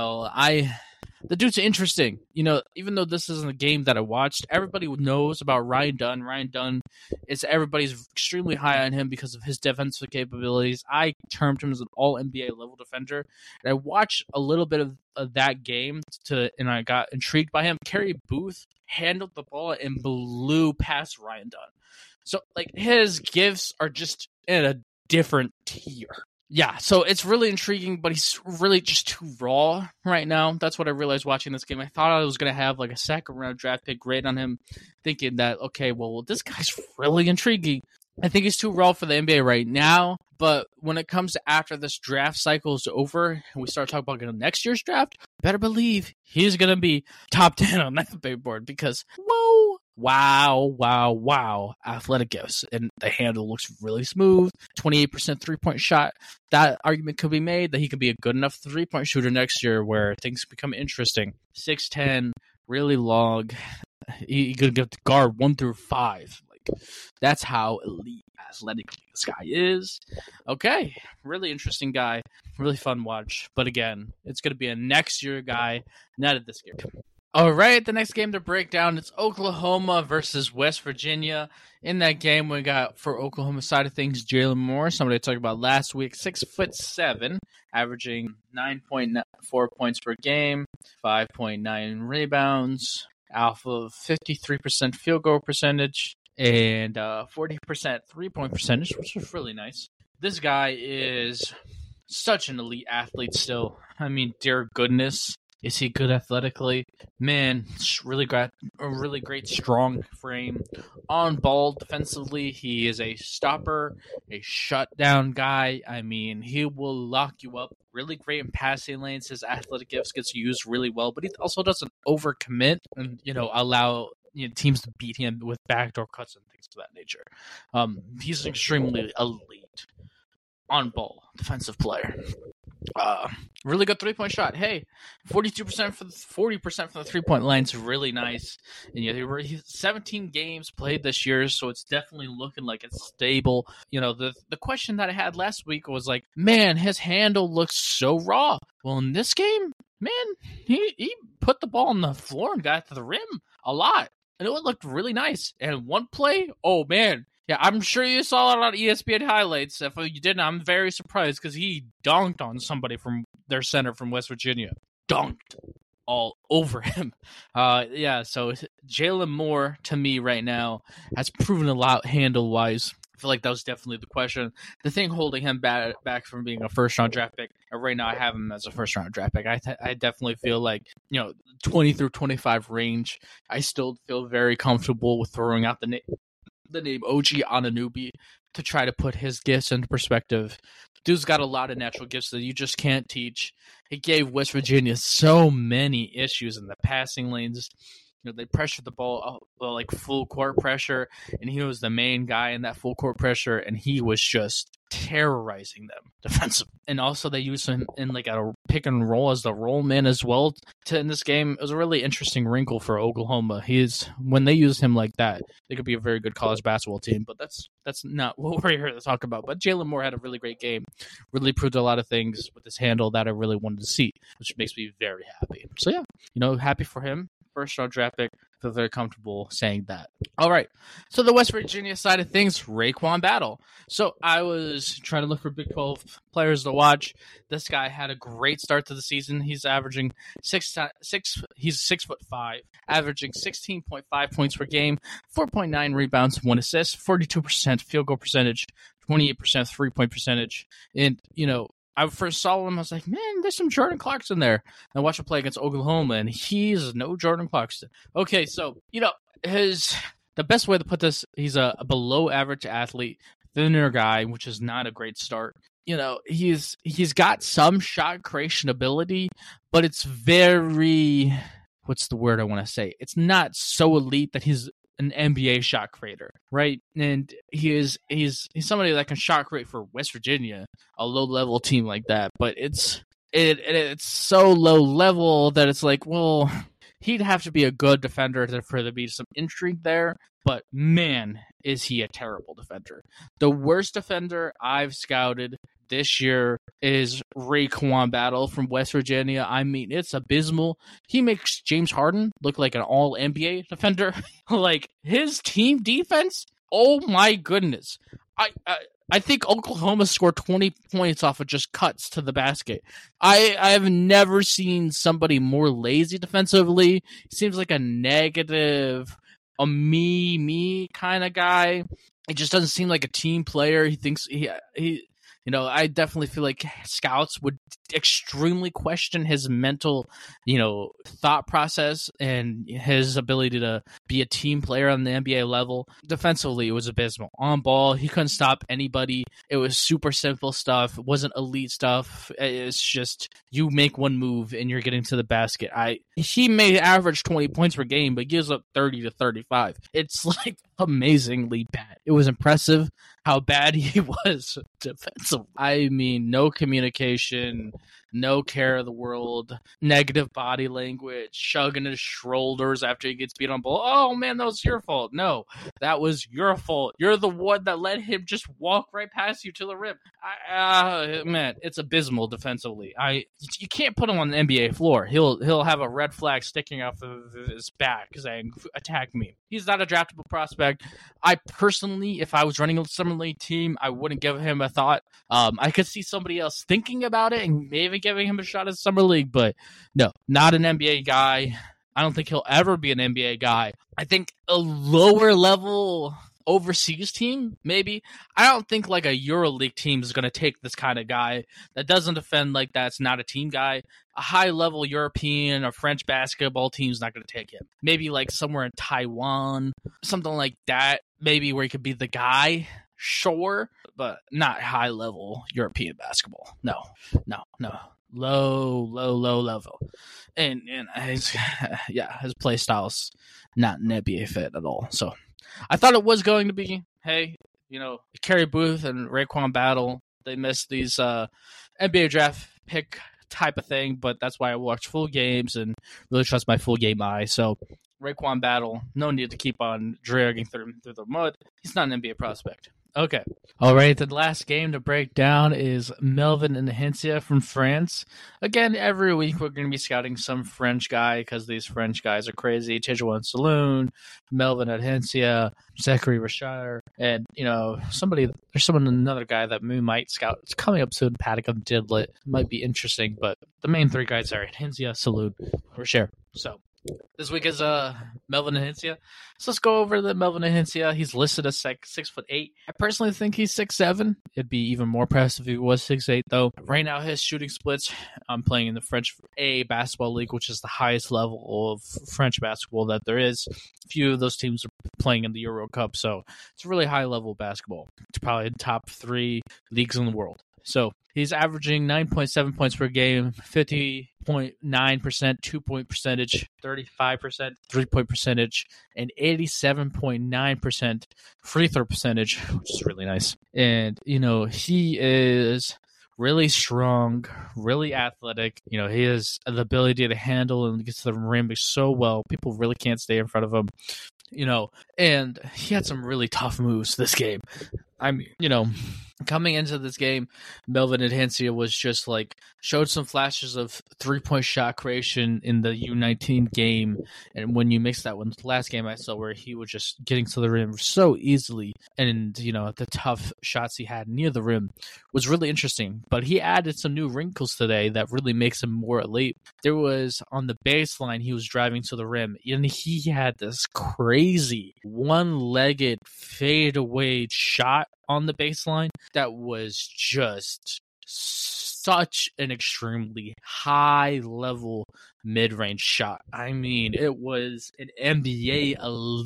The dude's interesting. Even though this isn't a game that I watched, everybody knows about Ryan Dunn. Ryan Dunn everybody's extremely high on him because of his defensive capabilities. I termed him as an all-NBA level defender. And I watched a little bit of that game and I got intrigued by him. Kerry Booth handled the ball and blew past Ryan Dunn. So, his gifts are just in a different tier. Yeah, so it's really intriguing, but he's really just too raw right now. That's what I realized watching this game. I thought I was going to have a second-round draft pick grade on him, thinking that, okay, well, this guy's really intriguing. I think he's too raw for the NBA right now, but when it comes to after this draft cycle is over and we start talking about next year's draft, better believe he's going to be top 10 on that big board because, whoa, wow athletic gifts. And the handle looks really smooth. 28% three-point shot. That argument could be made that he could be a good enough three-point shooter next year where things become interesting. 6'10", really long. He could get the guard 1 through 5. Like, that's how elite athletically this guy is. Okay, really interesting guy. Really fun watch. But again, it's going to be a next year guy, not at this year. All right, the next game to break down, it's Oklahoma versus West Virginia. In that game, we got, for Oklahoma side of things, Jalen Moore, somebody I talked about last week, 6'7", averaging 9.4 points per game, 5.9 rebounds, off of 53% field goal percentage, and 40% three-point percentage, which is really nice. This guy is such an elite athlete still. I mean, dear goodness. Is he good athletically? Man, really got a really great strong frame. On ball defensively, he is a stopper, a shutdown guy. I mean, he will lock you up. Really great in passing lanes. His athletic gifts gets used really well, but he also doesn't overcommit and, allow teams to beat him with backdoor cuts and things of that nature. He's an extremely elite on ball defensive player. Really good three-point shot. Hey, 42% for 40% from the three-point line is really nice. And there were 17 games played this year, so it's definitely looking like it's stable. The question that I had last week was like, man, his handle looks so raw. Well, in this game, man, he put the ball on the floor and got to the rim a lot, and it looked really nice. And one play, oh man. Yeah, I'm sure you saw it on ESPN highlights. If you didn't, I'm very surprised because he dunked on somebody from their center from West Virginia. Dunked all over him. So Jalen Moore, to me right now, has proven a lot handle-wise. I feel like that was definitely the question. The thing holding him back from being a first-round draft pick, and right now I have him as a first-round draft pick. I definitely feel like, 20 through 25 range, I still feel very comfortable with throwing out the name OG Anunoby to try to put his gifts into perspective. Dude's got a lot of natural gifts that you just can't teach. He gave West Virginia so many issues in the passing lanes. They pressured the ball like full court pressure, and he was the main guy in that full court pressure, and he was just terrorizing them defensively. And also they used him in like a pick and roll as the roll man as well in this game. It was a really interesting wrinkle for Oklahoma. When they use him like that, they could be a very good college basketball team, but that's not what we're here to talk about. But Jalen Moore had a really great game, really proved a lot of things with his handle that I really wanted to see, which makes me very happy. So yeah, happy for him. First-round draft pick. I feel very comfortable saying that. All right. So the West Virginia side of things, RaeQuan Battle. So I was trying to look for Big 12 players to watch. This guy had a great start to the season. He's averaging he's 6'5", averaging 16.5 points per game, 4.9 rebounds, 1 assist, 42% field goal percentage, 28% three-point percentage. And, I first saw him, I was like, man, there's some Jordan Clarkson there. I watched him play against Oklahoma, and he's no Jordan Clarkson. Okay, so, the best way to put this, he's a below-average athlete, thinner guy, which is not a great start. He's got some shot creation ability, but it's very, what's the word I want to say? It's not so elite that he's an NBA shot creator, right? And he's somebody that can shot create for West Virginia, a low level team like that. But it's so low level that it's like, well, he'd have to be a good defender for there to be some intrigue there. But man, is he a terrible defender. The worst defender I've scouted this year is RaeQuan Battle from West Virginia. I mean, it's abysmal. He makes James Harden look like an all-NBA defender. Like, his team defense, oh my goodness. I think Oklahoma scored 20 points off of just cuts to the basket. I've never seen somebody more lazy defensively. He seems like a negative, a me kind of guy. It just doesn't seem like a team player. He thinks he I definitely feel like scouts would extremely question his mental, thought process and his ability to be a team player on the NBA level. Defensively, it was abysmal. On ball, he couldn't stop anybody. It was super simple stuff. It wasn't elite stuff. It's just you make one move and you're getting to the basket. He may average 20 points per game, but gives up 30 to 35. It's like amazingly bad. It was impressive how bad he was defensively. I mean, no communication, no care of the world, negative body language, shrugging his shoulders after he gets beat on ball. Oh man, that was your fault. No, that was your fault. You're the one that let him just walk right past you to the rim. Man, it's abysmal defensively. You can't put him on the NBA floor. He'll have a red flag sticking off of his back saying, "Attack me." He's not a draftable prospect. I personally, if I was running a summer league team, I wouldn't give him a thought. I could see somebody else thinking about it and maybe giving him a shot at summer league, but no, not an NBA guy. I don't think he'll ever be an NBA guy. I think a lower level overseas team, maybe. I don't think like a EuroLeague team is going to take this kind of guy that doesn't defend like that. It's not a team guy. A high-level European or French basketball team is not going to take him. Maybe like somewhere in Taiwan, something like that, maybe where he could be the guy, sure, but not high-level European basketball. No. Low level. And his play style's not an NBA fit at all. So I thought it was going to be, hey, Kerry Booth and Raekwon Battle, they missed these NBA draft pick type of thing, but that's why I watch full games and really trust my full game eye. So Raekwon Battle, no need to keep on dragging through the mud. He's not an NBA prospect. Okay. All right. The last game to break down is Melvin Nhencia from France. Again, every week we're going to be scouting some French guy because these French guys are crazy. Tidjouan Saloon, Melvin Nhencia, Zachary Richard, and, there's another guy that we might scout. It's coming up soon. Paticum Didlet. Might be interesting, but the main three guys are Nhencia, Saloon, Richard. So this week is Melvin Nhencia. So let's go over the Melvin Nhencia. He's listed as 6'8". I personally think he's 6'7". It'd be even more impressive if he was 6'8", though. Right now, his shooting splits, I'm playing in the French A basketball league, which is the highest level of French basketball that there is. A few of those teams are playing in the Euro Cup, so it's a really high level basketball. It's probably the top 3 leagues in the world. So he's averaging 9.7 points per game, 50.9% 2-point percentage, 35% 3-point percentage, and 87.9% free throw percentage, which is really nice. And, he is really strong, really athletic. He has the ability to handle and get to the rim so well. People really can't stay in front of him. And he had some really tough moves this game. Coming into this game, Melvin Nhencia was just showed some flashes of 3-point shot creation in the U19 game. And when you mix that with the last game I saw where he was just getting to the rim so easily and, the tough shots he had near the rim was really interesting. But he added some new wrinkles today that really makes him more elite. There was on the baseline, he was driving to the rim and he had this crazy one-legged fadeaway shot on the baseline that was just such an extremely high level mid-range shot. It was an NBA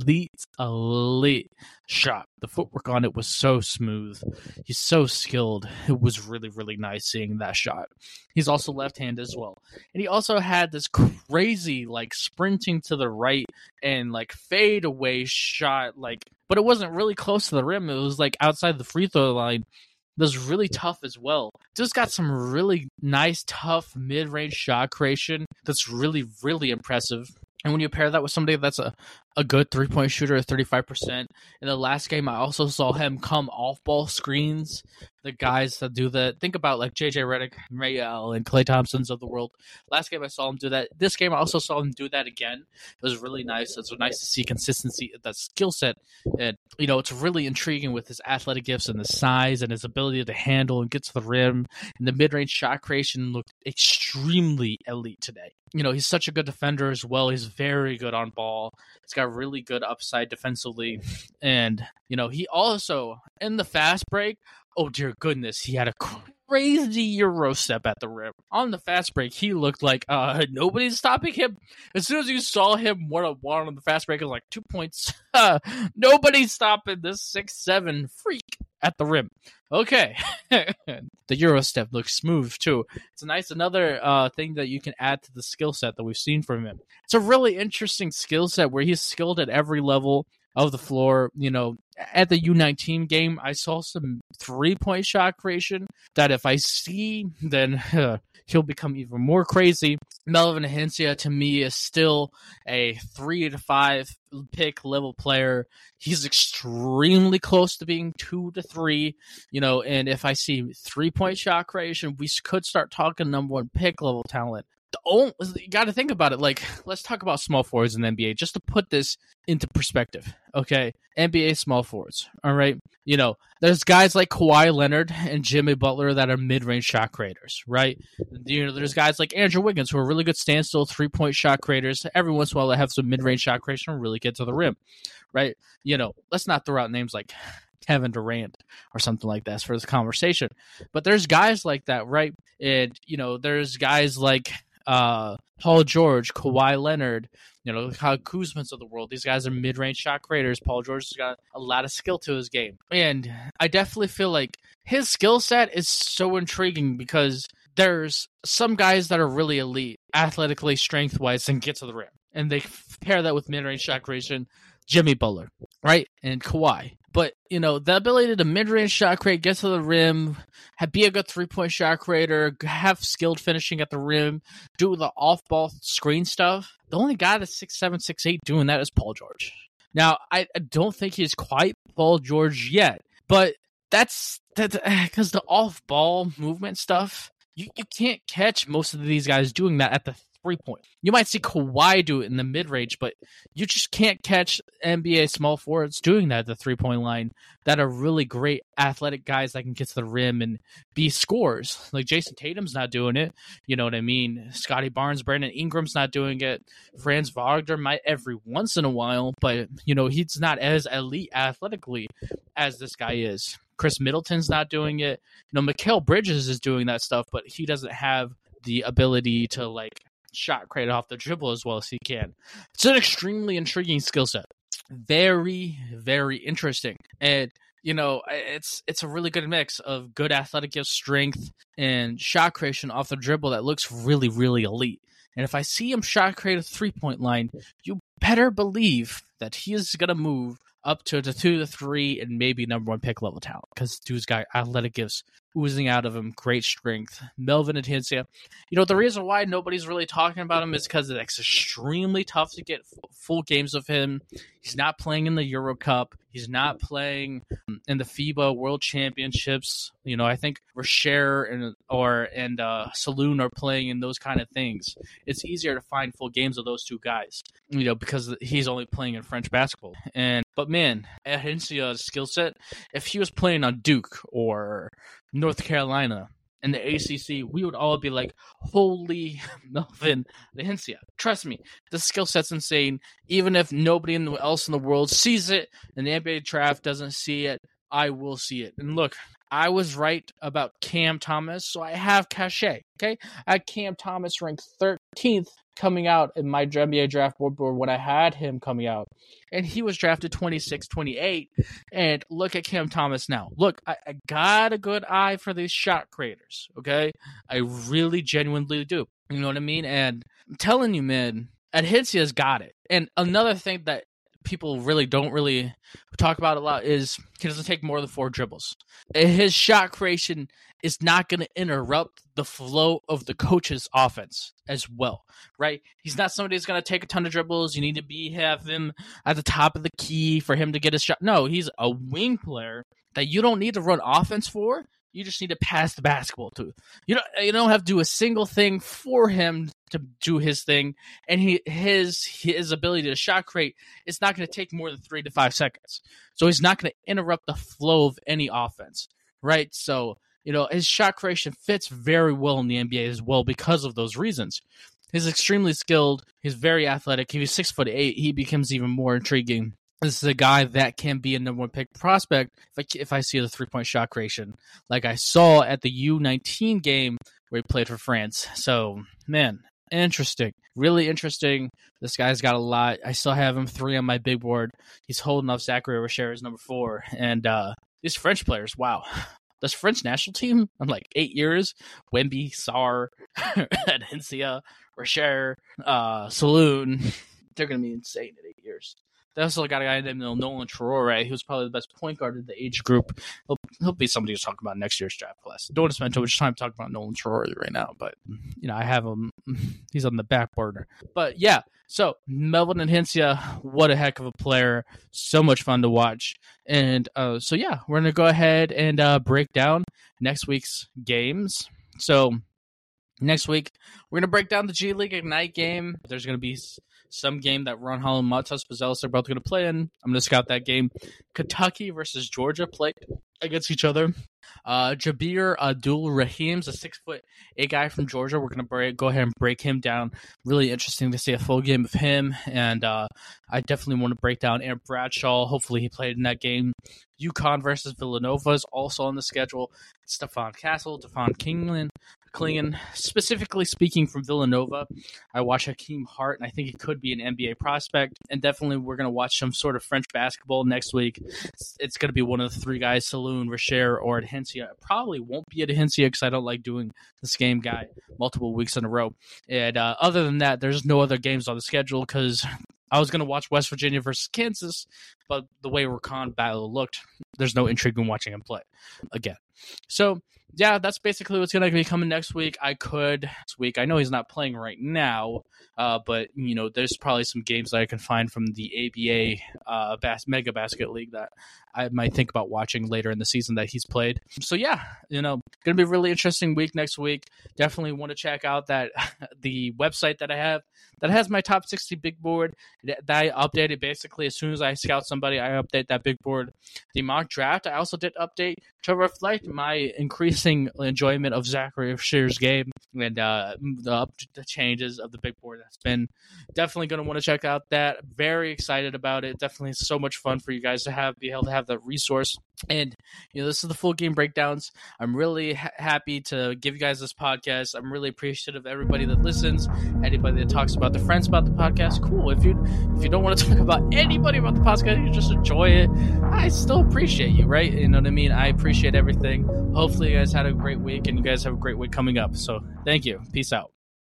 elite shot. The footwork on it was so smooth. He's so skilled. It was really, really nice seeing that shot. He's also left-handed as well. And he also had this crazy sprinting to the right and fade away shot but it wasn't really close to the rim. It was outside the free throw line. It was really tough as well. Just got some really nice, tough mid-range shot creation that's really, really impressive. And when you pair that with somebody that's a good 3-point shooter at 35%, in the last game I also saw him come off-ball screens. The guys that do that, think about JJ Redick, Mayel, and Klay Thompsons of the world. Last game I saw him do that. This game I also saw him do that again. It was really nice. It's nice to see consistency, that skill set. And, it's really intriguing with his athletic gifts and his size and his ability to handle and get to the rim. And the mid-range shot creation looked extremely elite today. He's such a good defender as well. He's very good on ball. He's got really good upside defensively. And, he also, in the fast break, oh dear goodness, he had a crazy Euro step at the rim. On the fast break, he looked like nobody's stopping him. As soon as you saw him one-on-one on the fast break, it was like 2 points. Nobody's stopping this 6'7" freak at the rim. Okay. The Euro step looks smooth too. It's another thing that you can add to the skill set that we've seen from him. It's a really interesting skill set where he's skilled at every level of the floor. At the U19 game, I saw some 3-point shot creation that if I see, then he'll become even more crazy. Melvin Agencia, to me, is still a 3 to 5 pick level player. He's extremely close to being 2 to 3, and if I see 3-point shot creation, we could start talking number 1 pick level talent. You got to think about it. Like, let's talk about small forwards in the NBA just to put this into perspective. Okay, NBA small forwards. All right, there's guys like Kawhi Leonard and Jimmy Butler that are mid-range shot creators. Right, there's guys like Andrew Wiggins who are really good standstill 3-point shot creators. Every once in a while, they have some mid-range shot creation and really get to the rim. Right, let's not throw out names like Kevin Durant or something like that for this conversation. But there's guys like that, right? And there's guys like Paul George, Kawhi Leonard, Kyle Kuzma's of the world. These guys are mid-range shot creators. Paul George has got a lot of skill to his game. And I definitely feel like his skill set is so intriguing because there's some guys that are really elite, athletically, strength-wise, and get to the rim. And they pair that with mid-range shot creation, Jimmy Butler, right? And Kawhi. But, the ability to mid-range shot create, get to the rim, be a good 3-point shot creator, have skilled finishing at the rim, do the off-ball screen stuff. The only guy that's 6'7", 6'8" doing that is Paul George. Now, I don't think he's quite Paul George yet, but that's because the off-ball movement stuff, you can't catch most of these guys doing that at the 3-point. You might see Kawhi do it in the mid-range, but you just can't catch NBA small forwards doing that at the 3-point line that are really great athletic guys that can get to the rim and be scorers. Like Jason Tatum's not doing it. You know what I mean? Scotty Barnes, Brandon Ingram's not doing it. Franz Wagner might every once in a while, but he's not as elite athletically as this guy is. Chris Middleton's not doing it. Mikal Bridges is doing that stuff, but he doesn't have the ability to shot create off the dribble as well as he can. It's an extremely intriguing skill set. Very, very interesting. And, it's a really good mix of good athletic strength and shot creation off the dribble that looks really, really elite. And if I see him shot create a 3-point line, you better believe that he is going to move up to the 2 to 3 and maybe number 1 pick level talent because dude's got athletic gifts oozing out of him, great strength. Melvin Agencia. The reason why nobody's really talking about him is because it's extremely tough to get full games of him. He's not playing in the Euro Cup. He's not playing in the FIBA World Championships. I think Rocher and Saloon are playing in those kind of things. It's easier to find full games of those two guys, because he's only playing in French basketball. But man, Agencia's skill set, if he was playing on Duke or North Carolina in the ACC, we would all be like, holy Melvin Agencia. Trust me, the skill set's insane. Even if nobody else in the world sees it and the NBA draft doesn't see it, I will see it. And look, I was right about Cam Thomas, so I have cachet, okay? I had Cam Thomas ranked 13th coming out in my NBA draft board when I had him coming out. And he was drafted 26, 28. And look at Cam Thomas now. Look, I got a good eye for these shot creators, okay? I really genuinely do. You know what I mean? And I'm telling you, man, Agencia's got it. And another thing that people don't really talk about a lot is he doesn't take more than 4 dribbles. His shot creation is not going to interrupt the flow of the coach's offense as well, right? He's not somebody who's going to take a ton of dribbles. You need to have him at the top of the key for him to get his shot. No, he's a wing player that you don't need to run offense for. You just need to pass the basketball to. You don't have to do a single thing for him to do his thing, and his ability to shot create is not going to take more than 3 to 5 seconds. So he's not going to interrupt the flow of any offense, right? So his shot creation fits very well in the NBA as well because of those reasons. He's extremely skilled. He's very athletic. If he's 6'8", he becomes even more intriguing. This is a guy that can be a number one pick prospect if I see the 3-point shot creation like I saw at the U19 game where he played for France. So, man, interesting. Really interesting. This guy's got a lot. I still have him 3 on my big board. He's holding off Zachary Richer as number 4. And these French players, wow. This French national team in like 8 years, Wemby, Sarr, Adhencia, Richer, Saloon, they're going to be insane in 8 years. They also got a guy named Nolan Traore, who's probably the best point guard in the age group. He'll be somebody to talk about next year's draft class. Don't want to spend too much time talking about Nolan Traore right now, but I have him. He's on the back burner. But yeah, so Melvin Adhencia, what a heck of a player. So much fun to watch. And so yeah, we're going to go ahead and break down next week's games. So next week, we're going to break down the G League Ignite game. There's going to be some game that Ron Hall and Matas Bazelis are both going to play in. I'm going to scout that game. Kentucky versus Georgia played against each other. Jabir Abdul-Rahim's a 6'8" guy from Georgia. We're going to go ahead and break him down. Really interesting to see a full game of him. And I definitely want to break down Aaron Bradshaw. Hopefully he played in that game. UConn versus Villanova is also on the schedule. Stephon Castle, Devon Klingon, specifically speaking from Villanova. I watch Hakeem Hart, and I think he could be an NBA prospect. And definitely we're going to watch some sort of French basketball next week. It's going to be one of the 3 guys, Saloon, Richer, or Adhencia. It probably won't be Adhencia because I don't like doing the same guy multiple weeks in a row. And other than that, there's no other games on the schedule because I was going to watch West Virginia versus Kansas, but the way Rakan battle looked, there's no intrigue in watching him play again. So, yeah, that's basically what's going to be coming next week. I know he's not playing right now, but, there's probably some games that I can find from the ABA Mega Basket League that I might think about watching later in the season that he's played. So, yeah, going to be a really interesting week next week. Definitely want to check out the website that I have that has my top 60 big board that I updated basically as soon as I scout somebody. I update that big board. The mock draft I also did update to reflect my increasing enjoyment of Zachary Richer's game and the changes of the big board. That's been definitely going to want to check out that. Very excited about it. Definitely so much fun for you guys to be able to have that resource. And this is the full game breakdowns. I'm really happy to give you guys this podcast. I'm really appreciative of everybody that listens, anybody that talks about their friends about the podcast. Cool. If you don't want to talk about anybody about the podcast, you just enjoy it, I still appreciate you, right? You know what I mean? I appreciate everything. Hopefully you guys had a great week and you guys have a great week coming up. So thank you. Peace out.